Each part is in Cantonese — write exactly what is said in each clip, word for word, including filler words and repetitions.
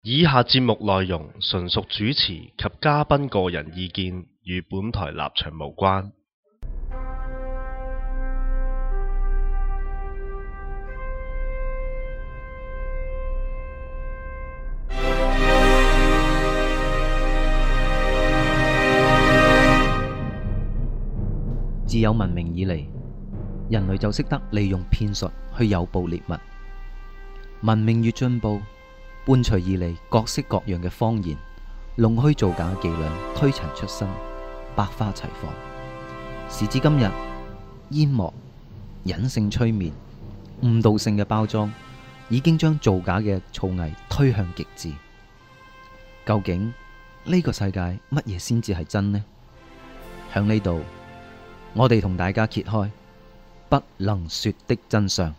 以下節目內容純屬主持及嘉賓個人意見，與本台立場無關。 自有文明以嚟，人類就識得利用騙術去誘捕獵物。文明越進步，伴隨而嚟各式各樣嘅謊言、弄虛造假伎倆推陳出新，百花齊放。時至今日，煙幕、隱性催眠、誤導性嘅包裝，已經將造假嘅造偽推向極致。究竟呢個世界乜嘢先至係真呢？響呢度，我哋同大家揭開不能說的真相。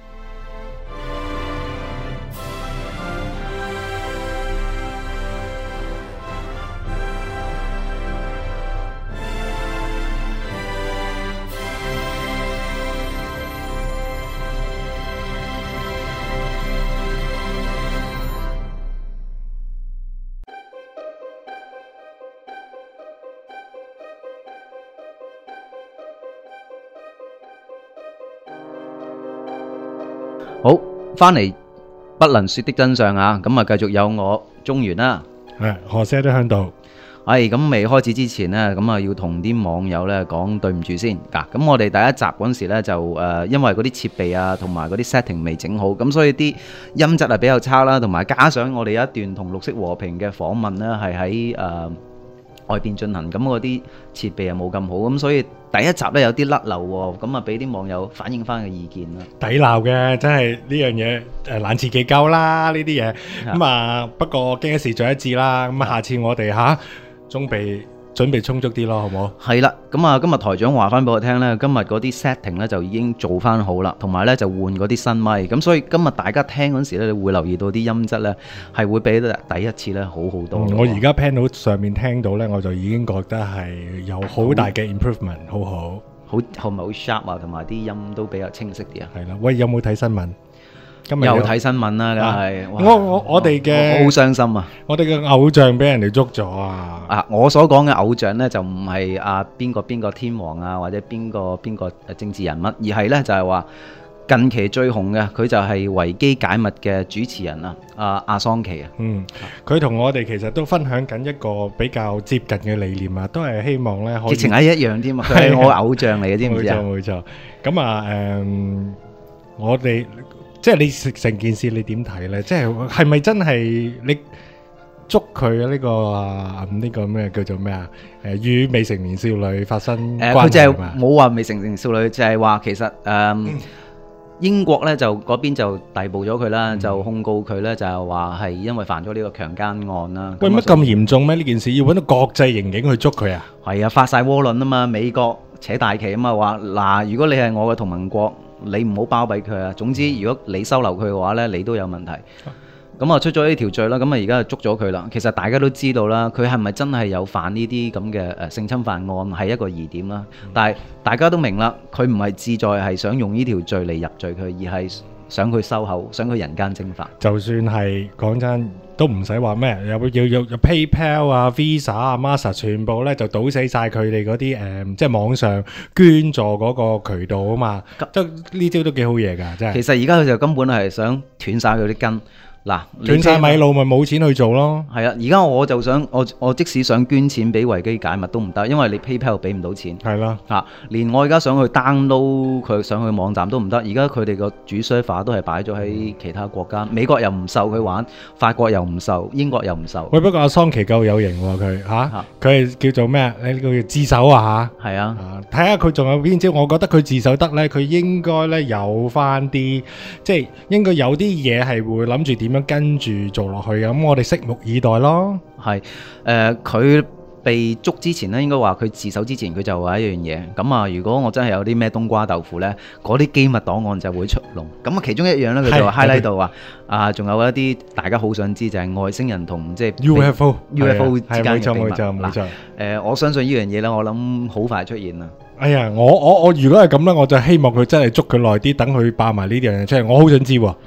好，翻嚟不能說的真相啊！咁啊，繼續有我中原啦， 係何姐都喺度。 係咁，未開始之前呢，咁啊要同啲網友咧講對唔住先。嗱，咁我哋第一集嗰陣時咧就誒、呃，因為嗰啲設備啊同埋嗰啲 setting 未整好，咁所以啲音質係比較差啦，同埋加上我哋有一段同綠色和平嘅訪問呢，係喺誒外邊進行，咁嗰啲設備又冇咁好，咁所以第一集咧有啲甩漏喎，咁啊俾啲網友反映翻個意見啦。 抵鬧嘅，真係呢樣嘢誒難辭其咎啦，呢啲嘢咁啊。不過經一事長一智啦，咁啊下次我哋嚇準備準備充足啲咯，好唔好？ 係啦，咁啊今日台長話翻俾我聽咧，今日嗰啲 setting 咧就已經做翻好啦，同埋咧就換嗰啲新咪，咁所以今日大家聽嗰時咧，你會留意到啲音質咧係會比第一次咧好好多。 我而家 panel 上面聽到咧，我就已經覺得係有好大嘅 improvement，好好， 好係咪好 sharp 啊？同埋啲音都比較清晰啲啊。 係啦，喂，有冇睇新聞？今日有睇新聞啦，梗係。 我我我哋嘅好傷心啊！ 我哋嘅偶像俾人哋捉咗啊！ 啊，我所講嘅偶像咧就唔係啊邊個邊個天王啊，或者邊個邊個政治人物，而係咧就係話近期最紅嘅，佢就係維基解密嘅主持人啊，阿阿桑奇啊。 嗯，佢同我哋其實都分享緊一個比較接近嘅理念啊，都係希望咧可以直情係一樣添啊！佢係我偶像嚟嘅，知唔知啊？ 冇錯冇錯。咁啊誒，我哋。即係你成件事你點睇咧？即係係咪真係你捉佢呢個啊呢個咩叫做咩啊？誒與未成年少女發生關係？誒佢就係冇話未成年少女，就係話其實誒英國咧就嗰邊就逮捕咗佢啦，就控告佢咧就係話係因為犯咗呢個強姦案啦。 喂，乜咁嚴重咩？呢件事要揾到國際刑警去捉佢啊？ 係啊，發曬渦輪啊嘛！美國扯大旗啊嘛，話嗱，如果你係我嘅同盟國，你唔好包庇佢啊！總之，如果你收留佢嘅話呢，你都有問題。咁啊出咗呢條罪啦，咁啊而家就捉咗佢啦。其實大家都知道啦，佢係咪真係有犯呢啲咁嘅誒性侵犯案係一個疑點啦。但係大家都明啦，佢唔係志在係想用呢條罪嚟入罪佢，而係想佢收口，想佢人間蒸發。 就算係講真，都唔使話咩，有要有有 PayPal 啊、Visa 啊、Master 全部咧就倒死晒佢哋嗰啲誒，即係網上捐助嗰個渠道啊嘛。即呢招都幾好嘢㗎，真係。 其實而家佢就根本係想斷晒佢啲根。嗱， 斷晒米路咪冇錢去做咯。 係啊，而家我就想我我即使想捐錢俾維基解密都唔得，因為你 PayPal 俾唔到錢。 係啦， 嚇，連我而家想去 download 佢上去網站都唔得。而家佢哋個主 server 都係擺咗喺其他國家，美國又唔受佢玩，法國又唔受，英國又唔受。 喂，不過阿桑奇夠有型喎，佢嚇，佢係叫做咩？你呢個叫自首啊嚇。 係啊， 睇下佢仲有邊招？我覺得佢自首得咧，佢應該咧有翻啲，即係應該有啲嘢係會諗住點樣跟住做落去嘅。咁我哋拭目以待咯。係誒，佢被捉之前咧，應該話佢自首之前，佢就話一樣嘢。咁啊，如果我真係有啲咩冬瓜豆腐咧，嗰啲機密檔案就會出籠。咁啊，其中一樣咧，佢就 highlight 到話啊，仲有一啲大家好想知就係外星人同即係 U F O U F O 之間嘅秘密。 冇錯冇錯冇錯。 誒，我相信呢樣嘢咧，我諗好快出現啦。 哎呀，我我我如果係咁咧，我就希望佢真係捉佢耐啲，等佢爆埋呢樣嘢出嚟。我好想知喎。 誒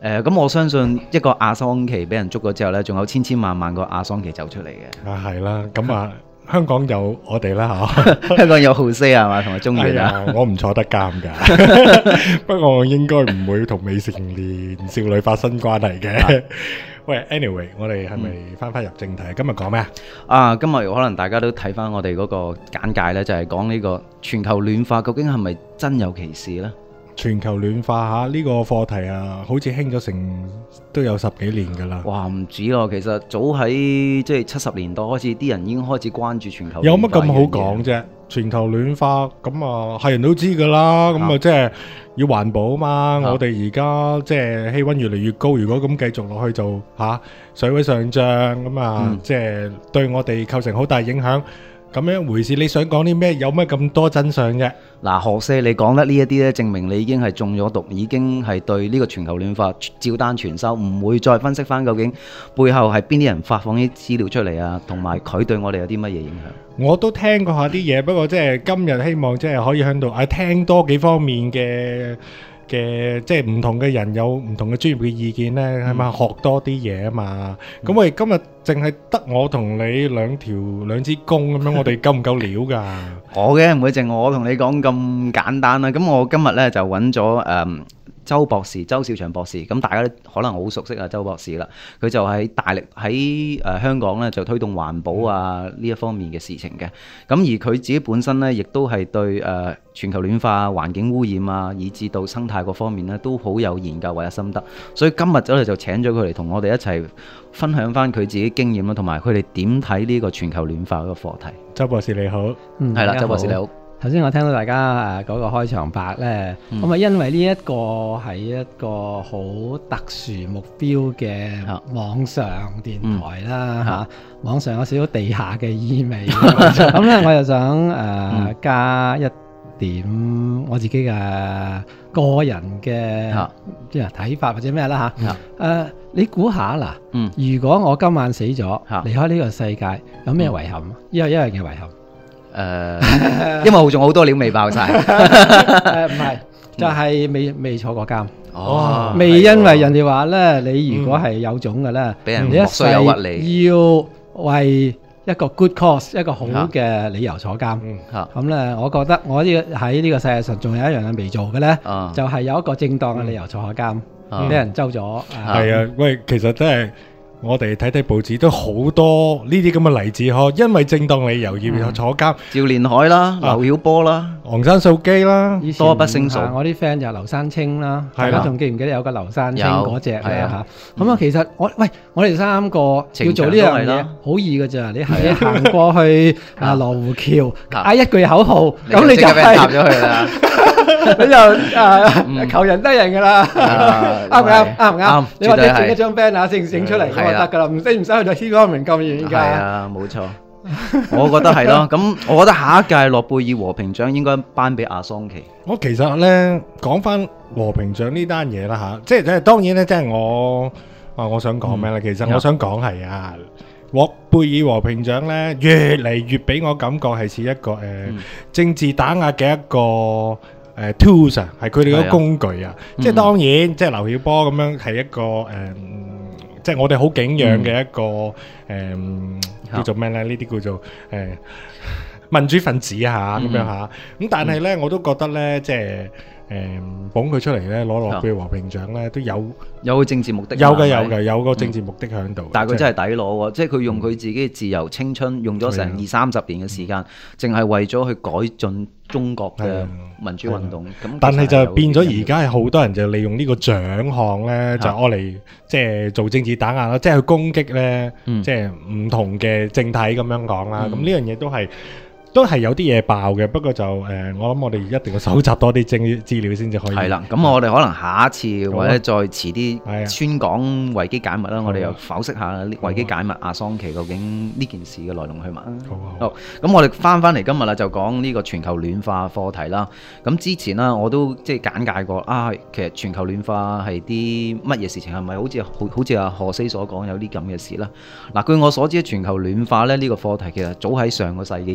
誒咁、呃、我相信一個阿桑奇俾人捉咗之後呢，仲有千千萬萬個阿桑奇走出嚟嘅。 啊係啦，咁啊香港有我哋啦嚇， 香港有浩斯係嘛，同埋中原啊， 我唔坐得監㗎，不過我應該唔會同未成年少女發生關係嘅。喂 ，anyway， 我哋係咪翻返入正題？今日講咩啊？ 啊，今日可能大家都睇翻我哋嗰個簡介呢，就係講呢個全球暖化究竟係咪真有其事呢？ 全球暖化嚇呢個課題啊，好似興咗成都有十幾年㗎啦。 哇，唔止咯，其實早喺即係七十年代開始，啲人已經開始關注全球暖化。 有乜咁好講啫？全球暖化咁啊，係人都知㗎啦。咁啊，即係要環保啊嘛。啊我哋而家即係氣温越嚟越高，如果咁繼續落去就嚇、啊、水位上漲咁啊，嗯、即係對我哋構成好大影響。咁樣回事，你想講啲咩？有乜咁多真相啫？ 嗱，何西你講得呢一啲咧，證明你已經係中咗毒，已經係對呢個全球暖化照單全收，唔會再分析翻究竟背後係邊啲人發放啲資料出嚟啊，同埋佢對我哋有啲乜嘢影響？ 我都聽過下啲嘢，不過即係今日希望即係可以喺度啊聽多幾方面嘅。嘅即係唔同嘅人有唔同嘅專業嘅意見呢，係咪、嗯、學多啲嘢啊嘛？咁、嗯、我哋今日淨係得我同你兩條兩支公咁樣，我哋夠唔夠料㗎？ 我嘅唔會淨我同你講咁簡單啦。咁我今日呢就揾咗誒周博士，周兆祥博士。咁大家都可能好熟悉啊，周博士啦。佢就喺大力喺誒、呃、香港呢就推動環保啊呢一方面嘅事情嘅。咁而佢自己本身呢，亦都係對誒、呃全球暖化、環境污染啊，以至到生態嗰方面咧，都好有研究或者心得。所以今日我哋就請咗佢嚟同我哋一齊分享翻佢自己經驗啦，同埋佢哋點睇呢個全球暖化嗰個課題。 周博士你好， 嗯，係啦，周博士你好。 頭先我聽到大家誒嗰個開場白呢，咁啊、嗯、因為呢一個係一個好特殊目標嘅網上電台啦嚇，嗯、網上有少少地下嘅意味。咁呢，我就想誒、呃嗯、加一點我自己嘅個人嘅即係睇法或者咩啦嚇，誒、呃、你估下嗱，嗯、如果我今晚死咗，嗯、離開呢個世界，有咩遺憾？因為一樣嘅遺憾，誒、 呃，因為仲好多料未爆晒， 誒唔係，就係、是、未未坐過監， 哦， 未因為人哋話咧，你如果係有種嘅咧， 俾、嗯、人你一世有屈你要為一個 good cause， 一個好嘅理由坐監。咁咧、嗯，我覺得我呢個喺呢個世界上仲有一樣嘢未做嘅咧，啊、就係有一個正當嘅理由坐下監，俾、嗯、人周咗。 係啊，喂，其實真係。我哋睇睇報紙都好多呢啲咁嘅例子嗬，因為正當理由要坐監， 趙連海啦、劉曉波啦、 昂山素姬啦， 多不勝數。我啲 friend 就劉山青啦，大家仲記唔記得有個劉山青嗰隻咧嚇？咁啊，其實我喂，我哋三個要做呢樣嘢好易㗎咋，你係行過去啊羅湖橋嗌一句口號，咁你就係搭咗去啦。你就誒求人得人噶啦，啱唔啱？啱唔啱？你或者整一張 band 啊，整整出嚟咁就得噶啦，唔使唔使去到天光明咁遠噶。係啊，冇錯，我覺得係咯。咁我覺得下一屆諾貝爾和平獎應該頒俾阿桑奇。 我其實咧講翻和平獎呢單嘢啦吓，即係即係當然咧，即係我啊，我想講咩咧？其實我想講係啊。諾貝爾和平獎咧，越嚟越俾我感覺係似一個誒、呃嗯、政治打壓嘅一個誒、呃、tools 啊，係佢哋嘅工具啊。嗯、即係當然，即係劉曉波咁樣係一個誒、呃，即係我哋好敬仰嘅一個誒、嗯呃，叫做咩咧？呢啲叫做誒、呃、民主分子嚇咁樣嚇。咁、嗯、但係咧，嗯、我都覺得咧，即係。誒，捧佢出嚟咧，攞諾貝爾和平獎咧，都有有個政治目的， 有嘅有嘅，有個政治目的喺度。 但係佢真係抵攞喎，即係佢用佢自己嘅自由青春，用咗成二三十年嘅時間，淨係為咗去改進中國嘅民主運動。咁但係就變咗而家係好多人就利用呢個獎項咧，就攞嚟即係做政治打壓啦，即係去攻擊咧，即係唔同嘅政體咁樣講啦。咁呢樣嘢都係。都係有啲嘢爆嘅，不過就誒、呃，我諗我哋一定要搜集多啲資資料先至可以。係啦， 咁我哋可能下一次或者再遲啲宣講維基解密啦，我哋又剖析下維基解密阿桑奇究竟呢件事嘅來龍去脈啊。好，好，咁我哋翻翻嚟今日啦，就講呢個全球暖化課題啦。咁之前啦，我都即係簡介過啊，其實全球暖化係啲乜嘢事情，係咪好似好好似阿何西所講有啲咁嘅事啦？嗱，據我所知，全球暖化咧呢個課題其實早喺上個世紀已經出現。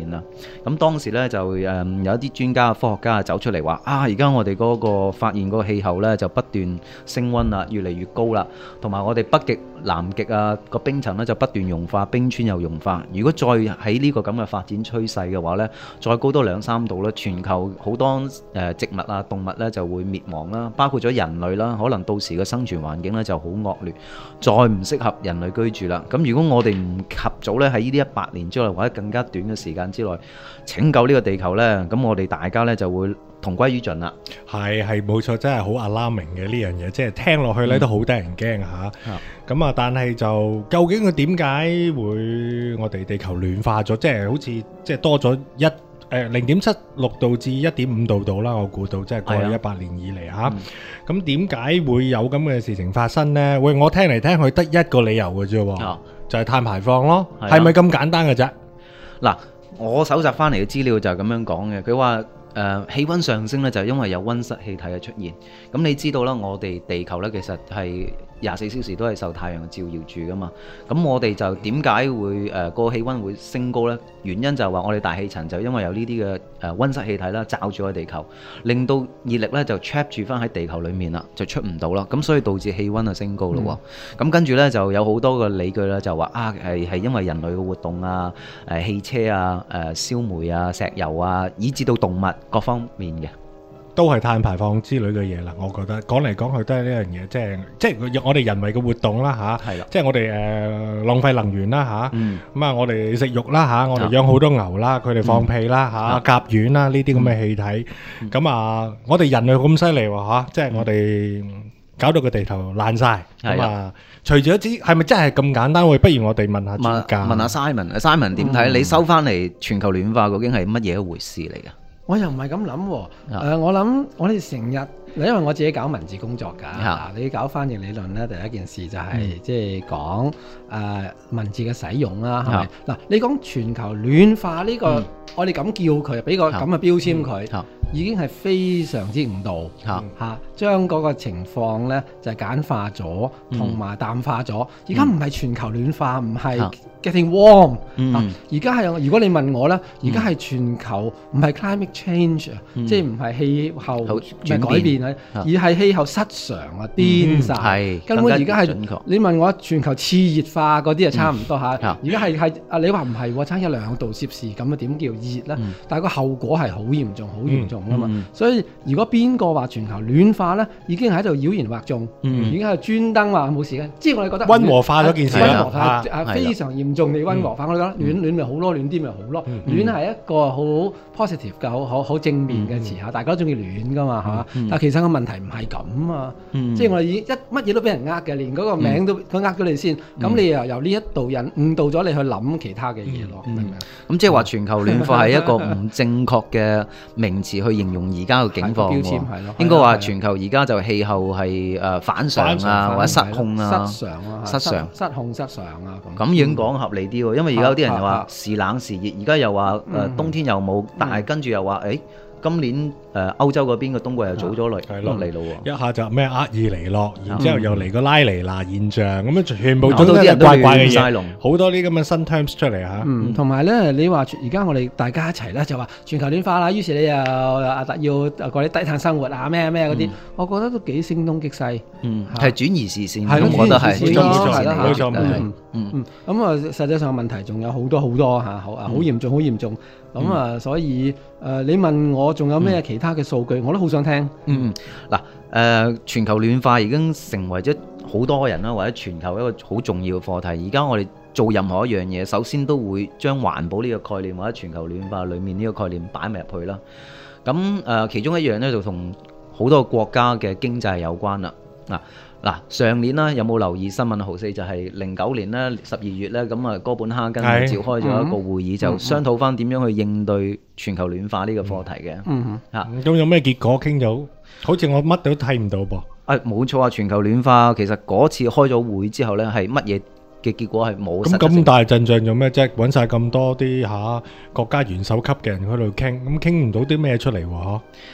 現啦。咁當時咧就誒有一啲專家、科學家走出嚟話啊，而家我哋嗰個發現嗰個氣候咧就不斷升溫啦，越嚟越高啦，同埋我哋北極、南極啊個冰層咧就不斷融化，冰川又融化。如果再喺呢個咁嘅發展趨勢嘅話咧，再高多兩三度咧，全球好多誒植物啊、動物咧就會滅亡啦，包括咗人類啦，可能到時嘅生存環境咧就好惡劣，再唔適合人類居住啦。咁如果我哋唔及早咧喺呢啲一百年之內或者更加短嘅時間之內拯救呢個地球呢，咁我哋大家呢就會同歸於盡啦。 係係冇錯，真係好 alarming 嘅呢樣嘢，即係聽落去呢都好得人驚嚇。咁啊，但係就究竟佢點解會我哋地球暖化咗，即係好似即係多咗一誒零點七六度至一點五度度啦？我估到即係過去一百年以嚟嚇。咁點解會有咁嘅事情發生呢？喂，我聽嚟聽去得一個理由嘅啫喎，就係碳排放咯，係咪咁簡單嘅啫？ 嗱，我搜集翻嚟嘅資料就係咁樣講嘅，佢話誒氣温上升咧就係因為有温室氣體嘅出現。咁你知道啦，我哋地球咧其實係廿四小時都係受太陽照耀住噶嘛。咁我哋就點解會誒個氣温會升高呢？原因就係話我哋大氣層就因為有呢啲嘅誒温室氣體啦，罩住個地球，令到熱力咧就 trap 住翻喺地球裡面啦，就出唔到啦。咁所以導致氣温啊升高咯。咁、嗯、跟住咧就有好多個理據啦，就話啊係係因為人類嘅活動啊、誒汽車啊、誒燒煤啊、石油啊，以至到動物各方面嘅。 都係碳排放之類嘅嘢啦，我覺得講嚟講去都係呢樣嘢，即係即係我哋人為嘅活動啦嚇，即係我哋誒浪費能源啦嚇，咁啊我哋食肉啦嚇，我哋養好多牛啦，佢哋放屁啦嚇，甲烷啦呢啲咁嘅氣體，咁啊我哋人類咁犀利喎嚇，即係我哋搞到個地球爛晒，咁啊除咗之係咪真係咁簡單？喂，不如我哋問下專家， 問下 Simon，Simon 點睇？你收翻嚟全球暖化究竟係乜嘢一回事嚟㗎？ 我又唔係咁諗喎，誒我諗我哋成日，因為我自己搞文字工作㗎，嗱你搞翻譯理論咧，第一件事就係即係講誒文字嘅使用啦，係咪？嗱你講全球暖化呢個，我哋咁叫佢，俾個咁嘅標籤佢，已經係非常之誤導嚇嚇，將嗰個情況咧就係簡化咗，同埋淡化咗。而家唔係全球暖化，唔係 getting warm 啊！而家係如果你問我咧，而家係全球唔係 climate change 啊，即係唔係氣候唔係改變啊，而係氣候失常啊，癲曬！根本而家係你問我全球熾熱化嗰啲啊，差唔多嚇。而家係係啊，你話唔係喎，差一兩度攝氏咁啊，點叫熱咧？但係個後果係好嚴重，好嚴重噶嘛。所以如果邊個話全球暖化咧，已經喺度妖言惑眾，已經係專登話冇事嘅。即係我哋覺得溫和化咗件事啦， 溫和化係非常嚴重地溫和化。我哋覺得暖暖咪好咯，暖啲咪好咯。暖係一個好 positive 嘅，好好好正面嘅詞嚇，大家都中意暖噶嘛嚇。但係其實個問題唔係咁啊，即係我哋已經一乜嘢都俾人呃嘅，連嗰個名都佢呃咗你先。咁你又由呢一度引誤導咗你去諗其他嘅嘢咯，明唔明？ 咁即係話全球暖化係一個唔正確嘅名詞去形容而家嘅境況喎。應該話全球而家就氣候係誒反常啊，或者失控啊， 失常啊， 失常、 失控、失常啊咁。 咁樣講合理啲喎，因為而家有啲人又話時冷時熱，而家又話誒冬天又冇，但係跟住又話誒今年誒歐洲嗰邊嘅冬季又早咗嚟落嚟咯喎， 一下就咩厄爾尼諾，然之後又嚟個拉尼娜現象，咁樣全部都啲人怪怪嘅嘢，好多啲咁嘅新 terms 出嚟嚇。 嗯，同埋咧，你話而家我哋大家一齊咧就話全球暖化啦，於是你又啊要過啲低碳生活啊咩咩嗰啲，我覺得都幾聲東擊西。 嗯，係轉移視線， 係咯， 我覺得係轉移視線嚟冇錯， 嗯嗯，咁啊，實際上問題仲有好多好多嚇，好啊，好嚴重，好嚴重。咁啊，所以誒，你問我仲有咩其他嘅數據，我都好想聽。 嗯，嗱，誒，全球暖化已經成為咗好多人啦，或者全球一個好重要嘅課題。而家我哋做任何一樣嘢，首先都會將環保呢個概念或者全球暖化裡面呢個概念擺埋入去啦。咁誒，其中一樣咧就同好多國家嘅經濟有關啦。嗱嗱，上年啦，有冇留意新聞？豪四就係零九年咧十二月咧，咁啊哥本哈根召開咗一個會議，就商討翻點樣去應對全球暖化呢個課題嘅。嗯嚇， 咁有咩結果傾到？好似我乜都睇唔到噃。 啊，冇錯啊！全球暖化其實嗰次開咗會之後咧，係乜嘢嘅結果係冇。 咁咁大陣仗做咩啫？揾曬咁多啲嚇國家元首級嘅人喺度傾，咁傾唔到啲咩出嚟喎？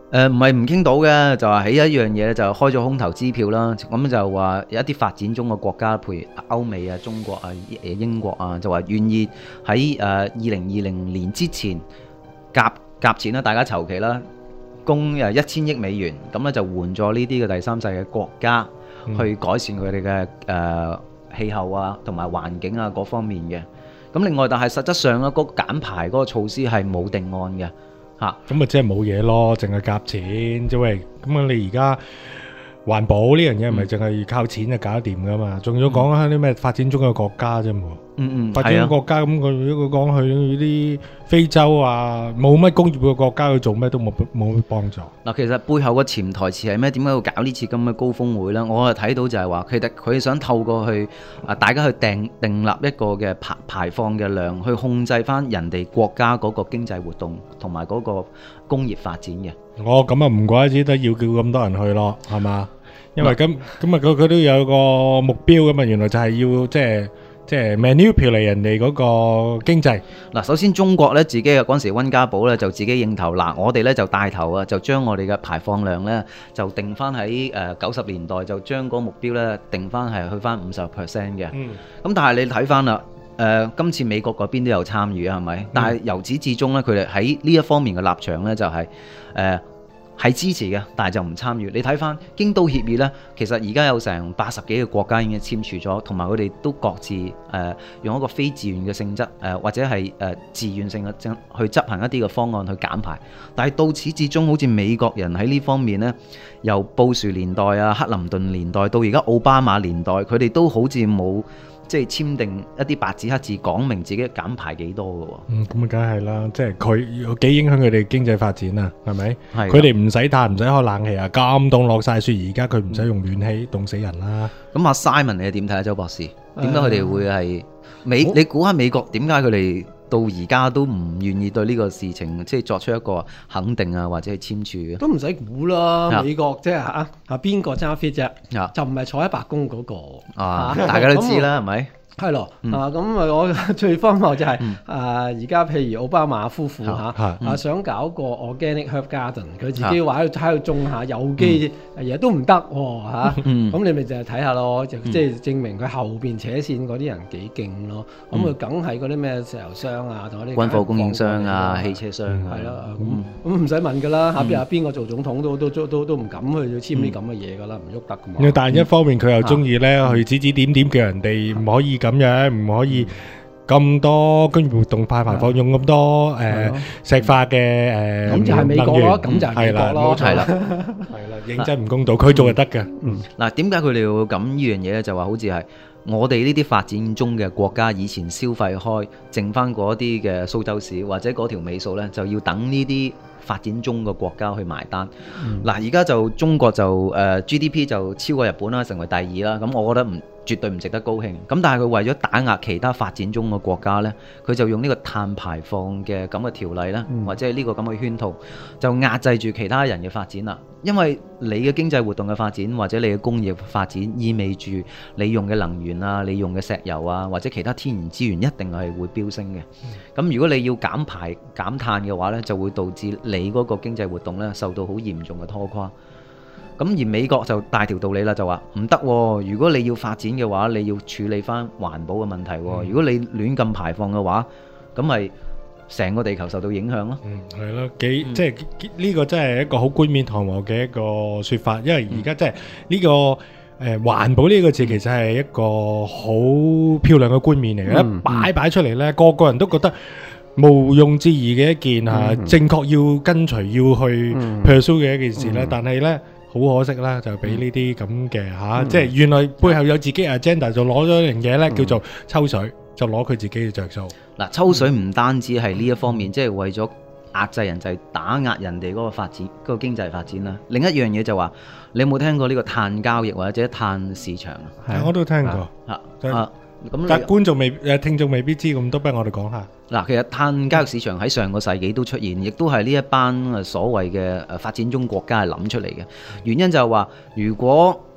誒唔係唔傾到嘅，就係起一樣嘢就開咗空頭支票啦。咁就話有一啲發展中嘅國家，譬如歐美啊、中國啊、英國啊，就話願意喺誒二零二零年之前夾夾錢啦，大家籌期啦，供誒一千億美元，咁咧就援助呢啲嘅第三世嘅國家去改善佢哋嘅誒氣候啊同埋環境啊各方面嘅。咁另外，但係實質上咧，嗰個減排嗰個措施係冇定案嘅。嚇，咁咪即係冇嘢咯，淨係夾錢啫喂。咁啊，你而家環保呢樣嘢唔係淨係靠錢就搞得掂噶嘛？仲要講下啲咩發展中嘅國家啫嘛。 嗯嗯， 發展中國家咁，佢如果講去啲非洲啊，冇乜工業嘅國家去做咩都冇冇乜幫助。 嗱，其實背後個潛台詞係咩？點解要搞呢次咁嘅高峰會呢？我係睇到就係話，其實佢想透過去啊，大家去訂訂立一個嘅排排放嘅量，去控制翻人哋國家嗰個經濟活動同埋嗰個工業發展嘅。 哦，咁啊唔怪之得要叫咁多人去咯，係嘛？因為咁咁啊，佢佢都有個目標噶嘛，原來就係要即係。即係 manipulate 人哋嗰個經濟。 嗱，首先中國咧自己嘅嗰陣時溫家寶咧就自己認頭，嗱我哋咧就帶頭啊，就將我哋嘅排放量咧就定翻喺誒九十年代就將嗰個目標咧定翻係去翻五十 percent 嘅。嗯。咁但係你睇翻啦，誒今次美國嗰邊都有參與啊，係咪？但係由始至終咧，佢哋喺呢一方面嘅立場咧就係誒。係支持嘅，但係就唔參與。你睇翻京都協議呢，其實而家有成八十幾個國家已經簽署咗，同埋佢哋都各自誒、呃、用一個非自願嘅性質誒、呃，或者係誒、呃、自願性嘅去執行一啲嘅方案去減排。但係到此至終，好似美國人喺呢方面呢，由布殊年代啊、克林頓年代到而家奧巴馬年代，佢哋都好似冇。即係簽訂一啲白紙黑字講明自己減排幾多嘅喎。嗯， 咁啊，梗係啦，即係佢有幾影響佢哋經濟發展啊？係咪？係。佢哋唔使嘆，唔使開冷氣啊，咁凍落晒雪，而家佢唔使用暖氣，凍死人啦。咁阿 Simon 你點睇啊？周博士，點解佢哋會係美？你估下美國點解佢哋到而家都唔願意對呢個事情即係作出一個肯定啊，或者係簽署嘅？ 都唔使估啦，美國即係嚇嚇邊個揸 fit 啫？就唔係坐喺白宮嗰個啊，大家都知啦，係咪？ 係咯，啊咁啊，我最荒謬就係啊，而家譬如奧巴馬夫婦嚇啊，想搞個 organic herb garden，佢自己話喺度喺度種下有機嘢都唔得喎嚇，咁你咪就係睇下咯，就即係證明佢後邊扯線嗰啲人幾勁咯。咁佢梗係嗰啲咩石油商啊，同嗰啲軍火供應商啊、汽車商啊， 係咯，咁咁唔使問㗎啦，下邊啊邊個做總統都都都都唔敢去簽啲咁嘅嘢㗎啦，唔喐得㗎嘛。 但係一方面佢又中意咧去指指點點叫人哋唔可以咁樣，唔可以咁多工業活動排排放，用咁多誒石化嘅誒咁就係美國咯，咁就係美國咯， 係啦， 係啦，認真唔公道，佢做就得嘅。 嗯，嗱，點解佢哋要咁呢樣嘢咧？就話好似係我哋呢啲發展中嘅國家，以前消費開剩翻嗰啲嘅蘇州市或者嗰條尾數咧，就要等呢啲發展中嘅國家去埋單。嗱，而家就中國就誒 G D P 就超過日本啦，成為第二啦。咁我覺得唔絕對唔值得高興。咁但係佢為咗打壓其他發展中嘅國家呢，佢就用呢個碳排放嘅咁嘅條例啦，嗯、或者係呢個咁嘅圈套，就壓制住其他人嘅發展啦。因為你嘅經濟活動嘅發展或者你嘅工業發展，意味住你用嘅能源啊、你用嘅石油啊或者其他天然資源一定係會飆升嘅。咁、嗯、如果你要減排減碳嘅話呢，就會導致你嗰個經濟活動呢受到好嚴重嘅拖垮。咁而美國就大條道理啦，就話唔得，如果你要發展嘅話，你要處理翻環保嘅問題。嗯、如果你亂咁排放嘅話，咁咪成個地球受到影響咯。 嗯，係咯，幾、嗯、即係呢、這個真係一個好冠冕堂皇嘅一個説法，因為而家即係呢個誒、呃、環保呢個字其實係一個好漂亮嘅冠冕嚟嘅，嗯、擺擺出嚟呢，個個人都覺得毋庸置疑嘅一件嚇，嗯、正確要跟隨要去 pursue 嘅一件事呢。嗯、但係呢。好可惜啦，就俾呢啲咁嘅嚇，即係原來背後有自己 agenda，就攞咗樣嘢咧，叫做抽水，就攞佢自己嘅着數。嗱， 抽水唔單止係呢一方面，即係為咗壓制人，就係打壓人哋嗰個發展、嗰個經濟發展啦。另一樣嘢就話，你有冇聽過呢個碳交易或者碳市場啊？ 我都聽過嚇啊。 咁但係觀眾未誒聽眾未必知，咁都不如我哋講下。 嗱，其實碳交易市場喺上個世紀都出現，亦都係呢一班誒所謂嘅誒發展中國家係諗出嚟嘅。原因就係話，如果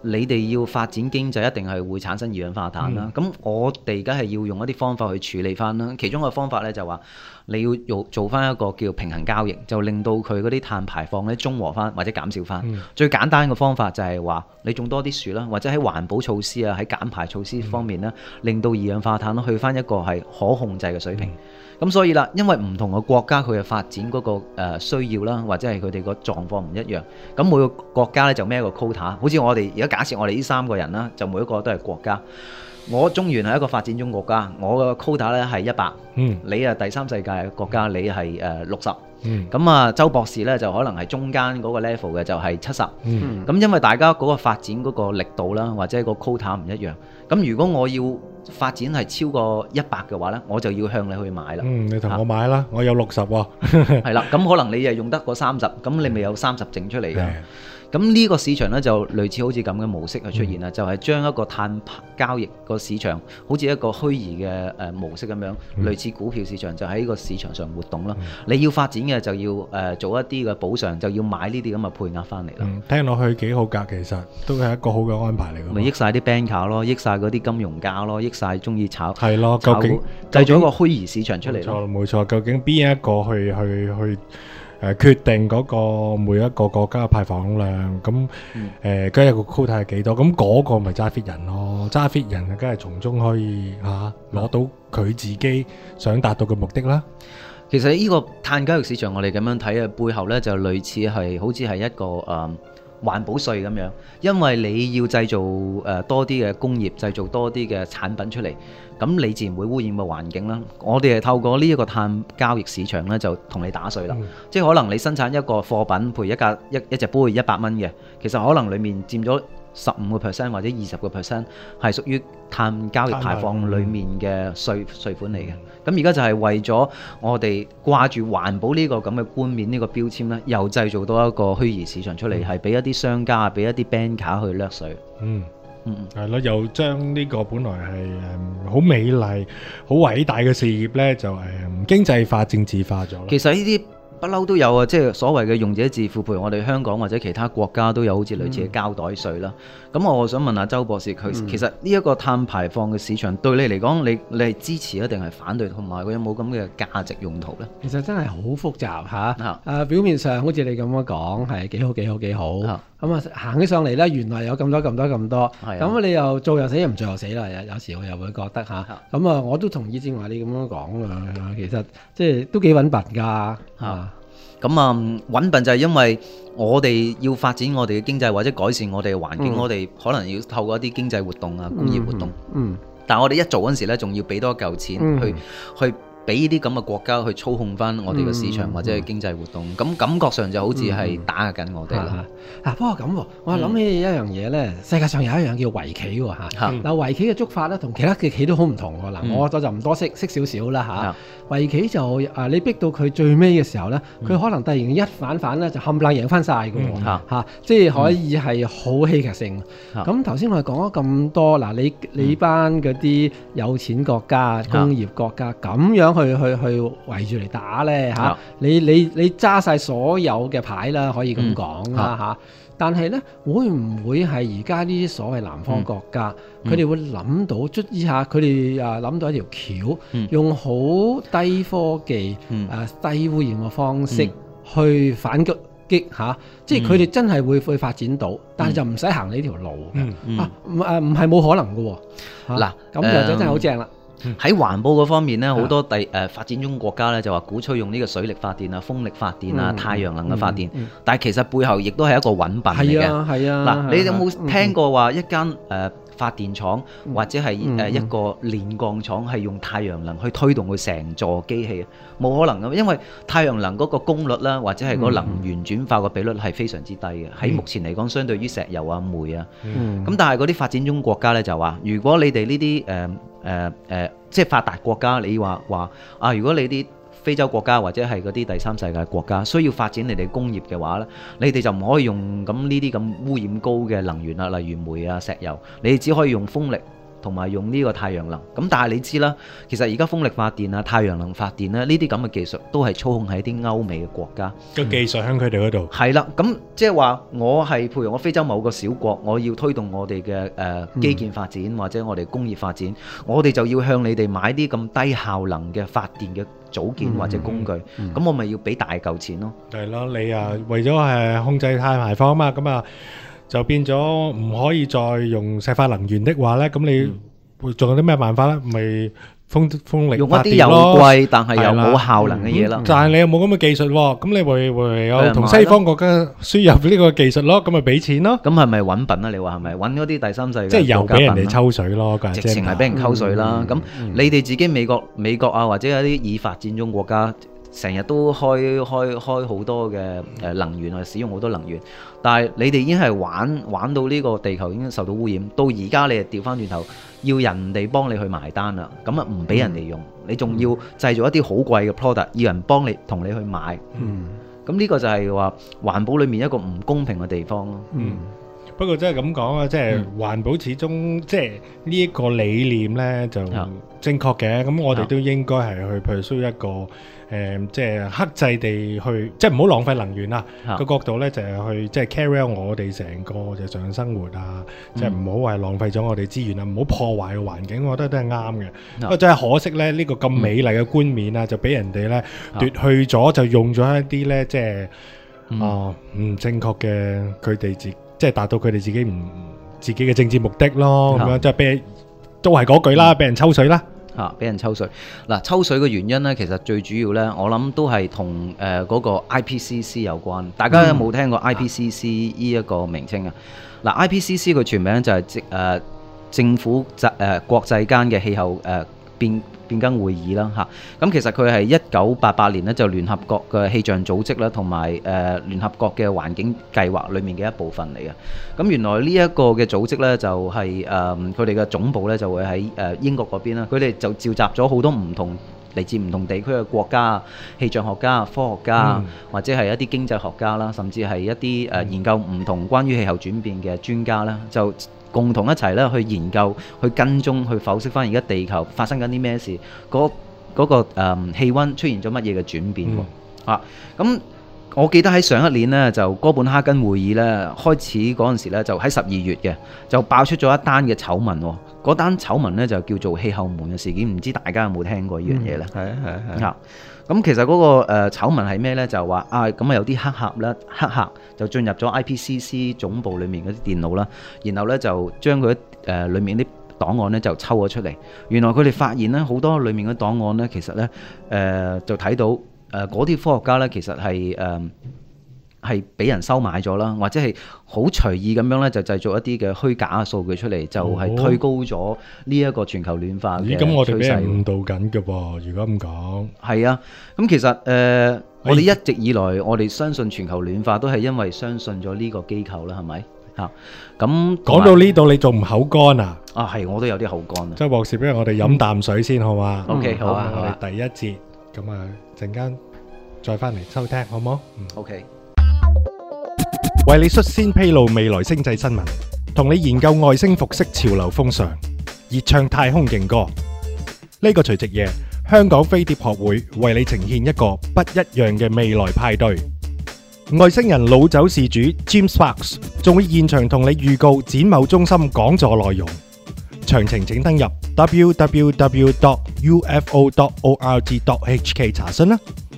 你哋要發展經濟，一定係會產生二氧化碳啦。咁、嗯、我哋而家係要用一啲方法去處理翻啦。其中一個方法咧就話你要用做翻一個叫平衡交易，就令到佢嗰啲碳排放咧中和翻或者減少翻。嗯、最簡單嘅方法就係話你種多啲樹啦，或者喺環保措施啊、喺減排措施方面咧，嗯、令到二氧化碳去翻一個係可控制嘅水平。咁、嗯、所以啦，因為唔同嘅國家佢嘅發展嗰個誒需要啦，或者係佢哋個狀況唔一樣。咁每個國家咧就孭一個 quota， 好似我哋而家假設我哋呢三個人啦，就每一個都係國家。我中原係一個發展中國家，我個 quota 咧係一百，嗯，你啊第三世界國家，你係誒六十，嗯，咁啊周博士咧就可能係中間嗰個 level 嘅，就係七十，嗯，咁因為大家嗰個發展嗰個力度啦，或者個 quota 唔一樣，咁如果我要發展係超過一百嘅話咧，我就要向你去買啦。嗯， 你同我買啦，啊、我有六十喎。 係啦，咁可能你又用得嗰三十，咁你咪有三十整出嚟嘅。咁呢個市場咧就類似好似咁嘅模式去出現啦，嗯、就係將一個碳交易個市場，好似一個虛擬嘅誒模式咁樣，嗯、類似股票市場就喺個市場上活動啦。嗯、你要發展嘅就要誒、呃、做一啲嘅補償，就要買呢啲咁嘅配額翻嚟啦。 嗯，聽落去幾好㗎，其實都係一個好嘅安排嚟㗎。 咪益晒啲 banker 咯，益晒嗰啲金融家咯，益晒中意炒係咯，究竟製造一個虛擬市場出嚟咯。 冇錯冇錯，究竟邊一個去去去？去誒、呃、決定嗰個每一個國家嘅排放量，咁誒梗係個 quota 係幾多？咁嗰個咪揸 fit 人咯，揸 fit 人啊，梗係從中可以嚇攞、啊、到佢自己想達到嘅目的啦。 其實呢個碳交易市場，我哋咁樣睇嘅背後呢，就類似係好似係一個誒、嗯、環保稅咁樣，因為你要製造誒、呃、多啲嘅工業，製造多啲嘅產品出嚟。咁你自然會污染個環境啦。我哋係透過呢一個碳交易市場咧，就同你打稅啦。嗯、即係可能你生產一個貨品，譬如一架一一隻杯一百蚊嘅，其實可能裡面佔咗十五個 percent 或者二十個 percent 係屬於碳交易排放裡面嘅稅稅款嚟嘅。咁而家就係為咗我哋掛住環保呢個咁嘅冠冕呢個標籤咧，又製造多一個虛擬市場出嚟，係俾、嗯、一啲商家啊，俾一啲 banker 去掠稅。嗯。 嗯，係咯，又將呢個本來係誒好美麗、好偉大嘅事業咧，就誒、嗯、經濟化、政治化咗。 其實呢啲不嬲都有啊，即係所謂嘅用者自付，譬如我哋香港或者其他國家都有好似類似嘅膠袋稅啦。咁、嗯、我想問下周博士，佢、嗯、其實呢一個碳排放嘅市場對你嚟講，你你係支持啊定係反對，同埋佢有冇咁嘅價值用途呢？ 其實真係好複雜嚇。誒、啊、表面上好似你咁樣講係幾好幾好幾好。咁啊行起上嚟呢，原來有咁多咁多咁多。咁的你又做又死，又唔做又死啦。有時我又會覺得嚇。咁啊，我都同意正話你咁樣講啊。其實即係都幾揾笨㗎。啊， 咁啊揾笨就係因為我哋要發展我哋嘅經濟或者改善我哋嘅環境，嗯、我哋可能要透過一啲經濟活動啊、工業活動。嗯，嗯但係我哋一做嗰陣時咧，仲要俾多一嚿錢、嗯、去去。俾呢啲咁嘅國家去操控翻我哋嘅市場、嗯、或者係經濟活動，咁、嗯、感覺上就好似係打緊我哋啦、嗯。 啊，不過咁，我諗起一樣嘢咧，世界上有一樣叫圍棋喎嚇。嗱、嗯，圍棋嘅捉法咧，同其他嘅棋都好唔同喎。嗱、嗯，我我就唔多識，識少少啦嚇。嗯、圍棋就啊，你逼到佢最尾嘅時候咧，佢、嗯、可能突然一反反咧，就冚唪唥贏翻晒㗎喎嚇，即係可以係好戲劇性。咁頭先我哋講咗咁多，嗱，你你班嗰啲有錢國家、工業國家咁樣。去去去圍住嚟打咧嚇、啊，你你你揸晒所有嘅牌啦，可以咁講啦嚇。但係咧，會唔會係而家呢啲所謂南方國家，佢哋、嗯、會諗到捽以下，佢哋啊諗到一條橋，嗯、用好低科技、嗯、啊低污染嘅方式去反擊擊嚇、啊，即係佢哋真係會去發展到，但係就唔使行呢條路嘅、嗯嗯、啊，唔誒唔係冇可能嘅喎。嗱，咁就真係好正啦。 喺環保嗰方面咧，好多第誒、呃、發展中國家咧就話鼓吹用呢個水力發電啊、風力發電啊、嗯、太陽能嘅發電，嗯嗯、但係其實背後亦都係一個揾笨嚟嘅。係啊，係啊。嗱，你有冇聽過話一間誒、呃、發電廠、嗯、或者係誒一個煉鋼廠係用太陽能去推動佢成座機器啊？冇可能嘅，因為太陽能嗰個功率啦，或者係嗰個能源轉化嘅比率係非常之低嘅。喺、嗯、目前嚟講，相對於石油啊、煤啊，咁、嗯、但係嗰啲發展中國家咧就話，如果你哋呢啲誒，呃誒誒、呃呃，即係發達國家，你話話啊，如果你啲非洲國家或者係嗰啲第三世界國家需要發展你哋工業嘅話咧，你哋就唔可以用咁呢啲咁污染高嘅能源啊，例如煤啊、石油，你哋只可以用風力同埋用呢個太陽能。咁但係你知啦，其實而家風力發電啊、太陽能發電咧，呢啲咁嘅技術都係操控喺啲歐美嘅國家。 個技術喺佢哋嗰度。 係啦，咁即係話我係譬如我非洲某個小國，我要推動我哋嘅誒基建發展、嗯、或者我哋工業發展，我哋就要向你哋買啲咁低效能嘅發電嘅組件或者工具，咁、嗯嗯、我咪要俾大嚿錢咯。係咯， 你啊為咗係控制碳排放啊嘛，咁啊就變咗唔可以再用石化能源的話咧，咁你會仲有啲咩辦法咧？咪風風力用一啲又貴但係又冇效能嘅嘢啦。 但係你又冇咁嘅技術喎，咁你會會有同西方國家輸入呢個技術咯，咁咪俾錢咯。 咁係咪揾笨啊？你話係咪揾嗰啲第三世界即係又俾人哋抽水咯？ 直情係俾人溝水啦。咁你哋自己美國美國啊，或者有啲已發展中國家，成日都開開開好多嘅誒能源啊，使用好多能源，但係你哋已經係玩玩到呢個地球已經受到污染，到而家你係調翻轉頭要人哋幫你去埋單啦，咁啊唔俾人哋用，嗯、你仲要製造一啲好貴嘅 product，要人幫你同你去買，嗯，咁呢個就係話環保裏面一個唔公平嘅地方咯。 嗯，不過真係咁講啊，即係環保始終即係呢一個理念呢就正確嘅，咁、嗯、我哋都應該係去 pursue一個。誒、嗯，即係克制地去，即係唔好浪費能源啦。個角度咧就係、是、去，即係 carry on 我哋成個日常生活啊，嗯、即係唔好係浪費咗我哋資源啊，唔好破壞個環境，我覺得都係啱嘅。不過真係可惜咧，呢、這個咁美麗嘅冠冕啊，就俾人哋咧奪去咗，就用咗一啲咧，即係啊唔正確嘅，佢哋自即係達到佢哋自己唔自己嘅政治目的咯。咁樣即係俾都係嗰句啦，俾人抽水啦。 嚇！俾人抽水嗱，抽水嘅原因咧，其實最主要咧，我諗都係同誒嗰個 I P C C 有關。大家有冇聽過 I P C C 呢一個名稱啊？嗱、嗯、，I P C C 佢全名就係即誒政府際誒、呃、國際間嘅氣候誒、呃、變變更會議啦嚇。咁、啊、其實佢係一九八八年咧就聯合國嘅氣象組織啦，同埋誒聯合國嘅環境計劃裡面嘅一部分嚟嘅。咁原來呢一個嘅組織咧，就係誒佢哋嘅總部咧，就會喺誒英國嗰邊啦。佢哋就召集咗好多唔同嚟自唔同地區嘅國家、氣象學家、科學家，嗯、或者係一啲經濟學家啦，甚至係一啲誒研究唔同關於氣候轉變嘅專家啦，就共同一齊咧去研究、去跟蹤、去剖析翻而家地球發生緊啲咩事，嗰嗰、嗰個誒、嗯、氣温出現咗乜嘢嘅轉變喎、嗯、啊咁。我記得喺上一年呢，就哥本哈根會議呢開始嗰陣時呢，就喺十二月嘅，就爆出咗一單嘅醜聞喎。嗰單醜聞呢，就叫做氣候門嘅事件，唔知大家有冇聽過呢樣嘢呢？係係係。咁其實嗰、嗰個誒、呃、醜聞係咩呢？就話啊，咁啊有啲黑客咧，黑客就進入咗 I P C C 總部裡面嗰啲電腦啦，然後呢，就將佢誒裡面啲檔案呢就抽咗出嚟。原來佢哋發現呢，好多裡面嘅檔案呢，其實呢，誒、呃、就睇到。誒嗰啲科學家咧，其實係誒係俾人收買咗啦，或者係好隨意咁樣咧，就製造一啲嘅虛假嘅數據出嚟，就係、是、推高咗呢一個全球暖化嘅趨勢。咦？咁我哋俾人誤導緊嘅噃，如果咁講。係啊，咁其實誒，呃、我哋一直以來，我哋相信全球暖化都係因為相信咗呢個機構啦，係咪？嚇，咁講到呢度，你仲唔口乾啊？啊，係，我都有啲口乾啊。周博士，不如我哋飲啖水先，好嘛 ？OK，好啊，好啊。我哋第一節。咁啊，陣間再翻嚟收聽，好唔好？嗯，OK。為你率先披露未來星際新聞，同你研究外星服飾潮流風尚，熱唱太空勁歌。呢個除夕夜，香港飛碟學會為你呈現一個不一樣嘅未來派對。外星人老走事主 Jim Sparks 仲會現場同你預告展貿中心講座內容。詳情請登入 w w w dot u f o dot org dot h k 查詢啦。